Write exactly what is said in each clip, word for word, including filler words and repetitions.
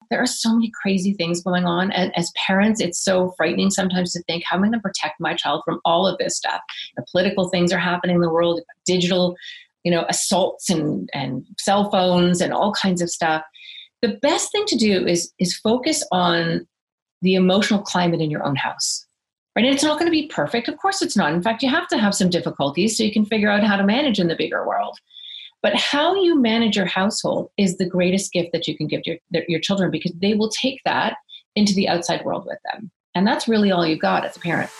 there are so many crazy things going on. And as parents, it's so frightening sometimes to think, how am I going to protect my child from all of this stuff? The political things are happening in the world, digital, you know, assaults and, and cell phones and all kinds of stuff. The best thing to do is, is focus on the emotional climate in your own house. Right? And it's not going to be perfect. Of course it's not. In fact, you have to have some difficulties so you can figure out how to manage in the bigger world. But how you manage your household is the greatest gift that you can give to your, your children, because they will take that into the outside world with them. And that's really all you've got as a parent.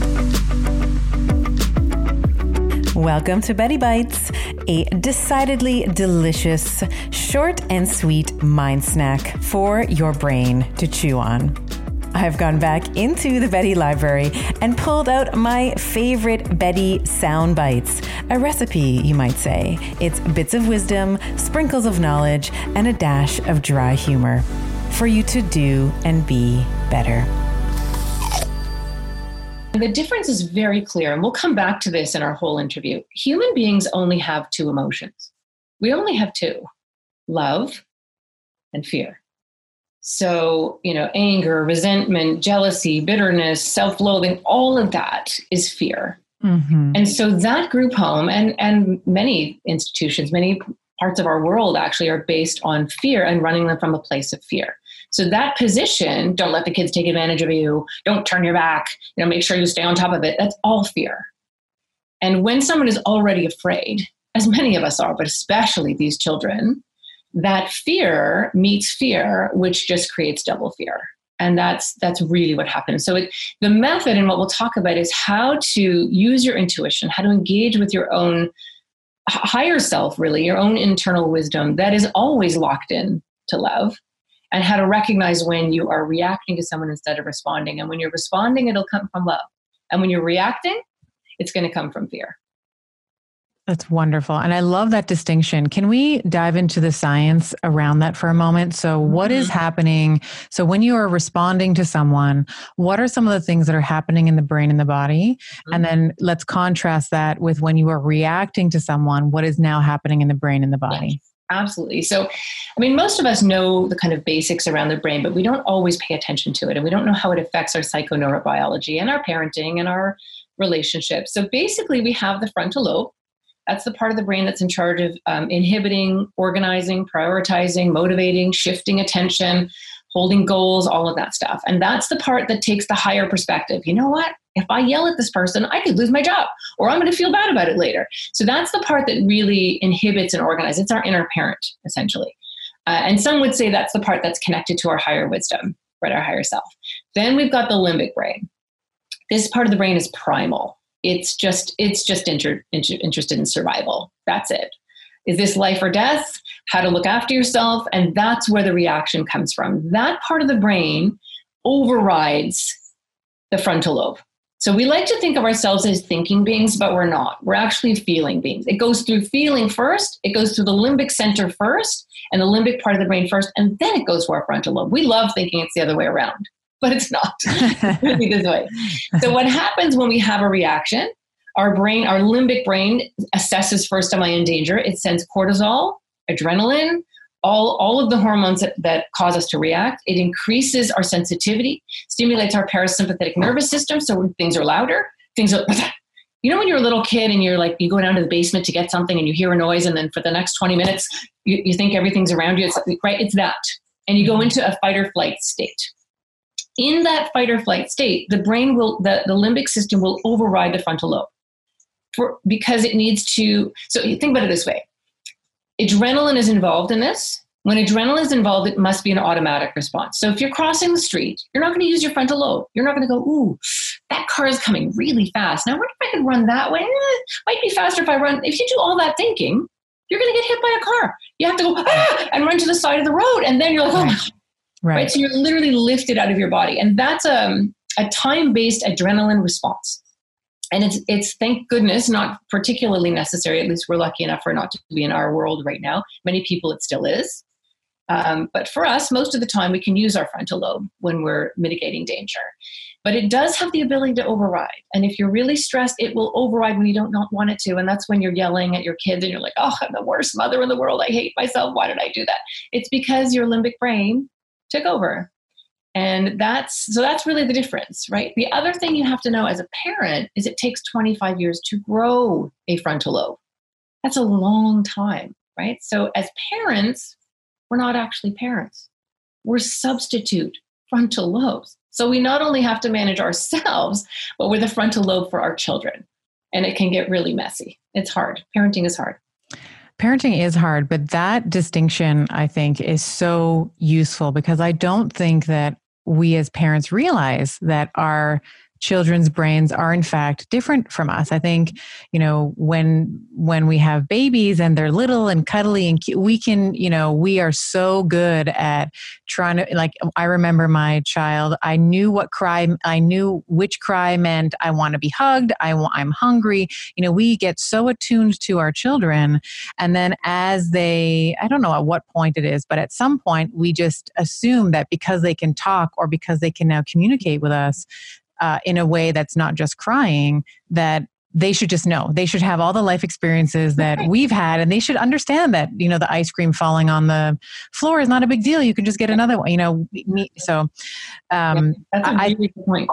Welcome to Betty Bites, a decidedly delicious, short and sweet mind snack for your brain to chew on. I've gone back into the Betty library and pulled out my favorite Betty sound bites, a recipe, you might say. It's bits of wisdom, sprinkles of knowledge, and a dash of dry humor for you to do and be better. The difference is very clear, and we'll come back to this in our whole interview. Human beings only have two emotions. We only have two: love and fear. So, you know, anger, resentment, jealousy, bitterness, self-loathing, all of that is fear. Mm-hmm. And so that group home and, and many institutions, many parts of our world actually are based on fear and running them from a place of fear. So that position, don't let the kids take advantage of you, don't turn your back, you know, make sure you stay on top of it. That's all fear. And when someone is already afraid, as many of us are, but especially these children, that fear meets fear, which just creates double fear. And that's that's really what happens. So it, the method and what we'll talk about is how to use your intuition, how to engage with your own higher self, really, your own internal wisdom that is always locked in to love, and how to recognize when you are reacting to someone instead of responding. And when you're responding, it'll come from love. And when you're reacting, it's going to come from fear. That's wonderful. And I love that distinction. Can we dive into the science around that for a moment? So what mm-hmm. is happening? So when you are responding to someone, what are some of the things that are happening in the brain and the body? Mm-hmm. And then let's contrast that with when you are reacting to someone, what is now happening in the brain and the body? Yes, absolutely. So, I mean, most of us know the kind of basics around the brain, but we don't always pay attention to it. And we don't know how it affects our psychoneurobiology and our parenting and our relationships. So basically we have the frontal lobe. That's the part of the brain that's in charge of um, inhibiting, organizing, prioritizing, motivating, shifting attention, holding goals, all of that stuff. And that's the part that takes the higher perspective. You know what? If I yell at this person, I could lose my job, or I'm going to feel bad about it later. So that's the part that really inhibits and organizes. It's our inner parent, essentially. Uh, and some would say that's the part that's connected to our higher wisdom, right? Our higher self. Then we've got the limbic brain. This part of the brain is primal. It's just it's just inter, inter, interested in survival. That's it. Is this life or death? How to look after yourself? And that's where the reaction comes from. That part of the brain overrides the frontal lobe. So we like to think of ourselves as thinking beings, but we're not. We're actually feeling beings. It goes through feeling first. It goes through the limbic center first and the limbic part of the brain first, and then it goes to our frontal lobe. We love thinking it's the other way around. But it's not. It's really this way. So what happens when we have a reaction, our brain, our limbic brain assesses first, am I in danger? It sends cortisol, adrenaline, all, all of the hormones that, that cause us to react. It increases our sensitivity, stimulates our parasympathetic nervous system. So when things are louder, things are, you know, when you're a little kid and you're like, you go down to the basement to get something and you hear a noise, and then for the next twenty minutes, you, you think everything's around you. It's right. It's that. And you go into a fight or flight state. In that fight or flight state, the brain will, the, the limbic system will override the frontal lobe for, because it needs to, so think about it this way. Adrenaline is involved in this. When adrenaline is involved, it must be an automatic response. So if you're crossing the street, you're not going to use your frontal lobe. You're not going to go, ooh, that car is coming really fast. Now, what if I could run that way? Eh, might be faster if I run. If you do all that thinking, you're going to get hit by a car. You have to go, ah, and run to the side of the road. And then you're like, oh my God. Right. right. So you're literally lifted out of your body. And that's um, a time-based adrenaline response. And it's, it's, thank goodness, not particularly necessary. At least we're lucky enough for it not to be in our world right now. Many people, it still is. Um, but for us, most of the time, we can use our frontal lobe when we're mitigating danger. But it does have the ability to override. And if you're really stressed, it will override when you don't not want it to. And that's when you're yelling at your kids and you're like, oh, I'm the worst mother in the world. I hate myself. Why did I do that? It's because your limbic brain took over. And that's, so that's really the difference, right? The other thing you have to know as a parent is it takes twenty-five years to grow a frontal lobe. That's a long time, right? So as parents, we're not actually parents. We're substitute frontal lobes. So we not only have to manage ourselves, but we're the frontal lobe for our children. And it can get really messy. It's hard. Parenting is hard. Parenting is hard, but that distinction, I think, is so useful because I don't think that we as parents realize that our children's brains are in fact different from us. I think, you know, when when we have babies and they're little and cuddly and cute, we can, you know, we are so good at trying to, like, I remember my child, I knew what cry, I knew which cry meant I want to be hugged, I want, I'm hungry. You know, we get so attuned to our children. And then as they, I don't know at what point it is, but at some point we just assume that because they can talk or because they can now communicate with us, Uh, in a way that's not just crying, that they should just know. They should have all the life experiences that we've had, and they should understand that, you know, the ice cream falling on the floor is not a big deal. You can just get another one, you know. Me, so, um, that's a really good point.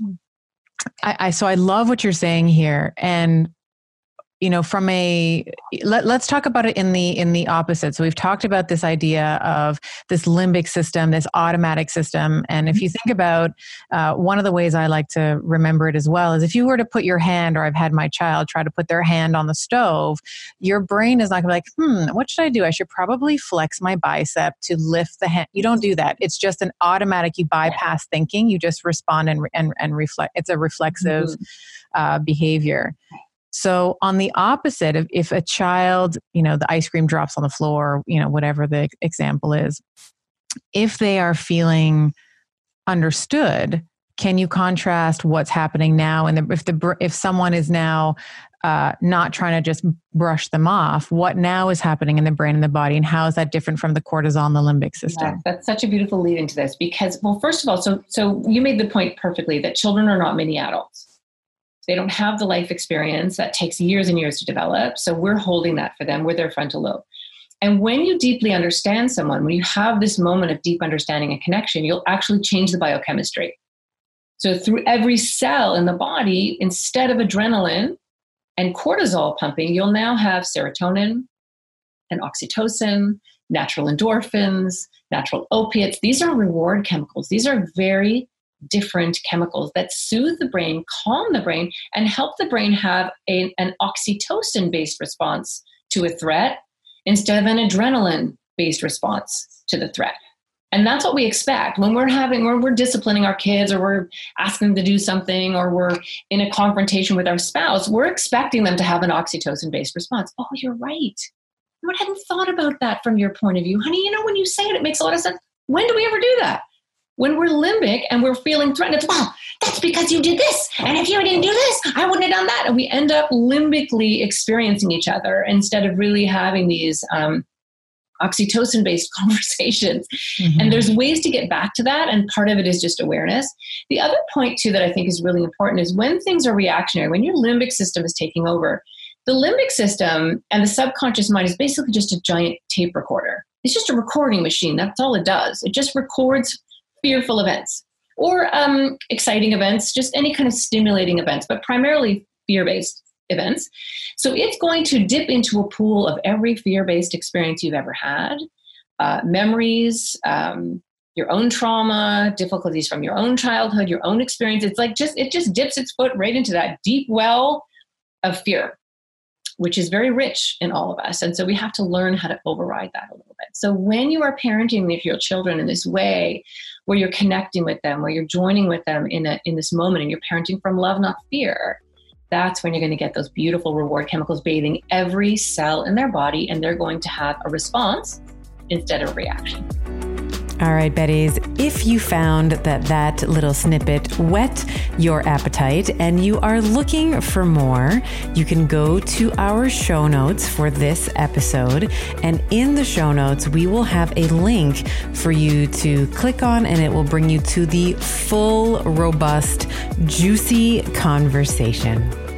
I, I, so I love what you're saying here, and you know, from a, let, let's talk about it in the, in the opposite. So we've talked about this idea of this limbic system, this automatic system. And if you think about, uh, one of the ways I like to remember it as well is if you were to put your hand, or I've had my child try to put their hand on the stove, your brain is not gonna be like, hmm, what should I do? I should probably flex my bicep to lift the hand. You don't do that. It's just an automatic, you bypass thinking, you just respond and, and, and reflect. It's a reflexive, mm-hmm. uh, behavior. So on the opposite, if, if a child, you know, the ice cream drops on the floor, you know, whatever the example is, if they are feeling understood, can you contrast what's happening now? And if the if someone is now uh, not trying to just brush them off, what now is happening in the brain and the body, and how is that different from the cortisol and the limbic system? Yeah, that's such a beautiful lead into this because, well, first of all, so so you made the point perfectly that children are not mini adults. They don't have the life experience that takes years and years to develop. So we're holding that for them with their frontal lobe. And when you deeply understand someone, when you have this moment of deep understanding and connection, you'll actually change the biochemistry. So through every cell in the body, instead of adrenaline and cortisol pumping, you'll now have serotonin and oxytocin, natural endorphins, natural opiates. These are reward chemicals. These are very different chemicals that soothe the brain, calm the brain, and help the brain have a, an oxytocin-based response to a threat instead of an adrenaline-based response to the threat. And that's what we expect when we're having, when we're disciplining our kids, or we're asking them to do something, or we're in a confrontation with our spouse. We're expecting them to have an oxytocin-based response. Oh, you're right. I hadn't thought about that from your point of view. Honey, you know, when you say it, it makes a lot of sense. When do we ever do that? When we're limbic and we're feeling threatened, it's, well, that's because you did this. And if you didn't do this, I wouldn't have done that. And we end up limbically experiencing each other instead of really having these um, oxytocin-based conversations. Mm-hmm. And there's ways to get back to that. And part of it is just awareness. The other point, too, that I think is really important is when things are reactionary, when your limbic system is taking over, the limbic system and the subconscious mind is basically just a giant tape recorder. It's just a recording machine. That's all it does. It just records fearful events or um, exciting events, just any kind of stimulating events, but primarily fear-based events. So it's going to dip into a pool of every fear-based experience you've ever had, uh, memories, um, your own trauma, difficulties from your own childhood, your own experience. It's like just, it just dips its foot right into that deep well of fear, which is very rich in all of us. And so we have to learn how to override that a little bit. So when you are parenting with your children in this way, where you're connecting with them, where you're joining with them in a, in this moment, and you're parenting from love, not fear, that's when you're going to get those beautiful reward chemicals bathing every cell in their body, and they're going to have a response instead of a reaction. All right, Betties, if you found that that little snippet whet your appetite and you are looking for more, you can go to our show notes for this episode. And in the show notes, we will have a link for you to click on, and it will bring you to the full, robust, juicy conversation.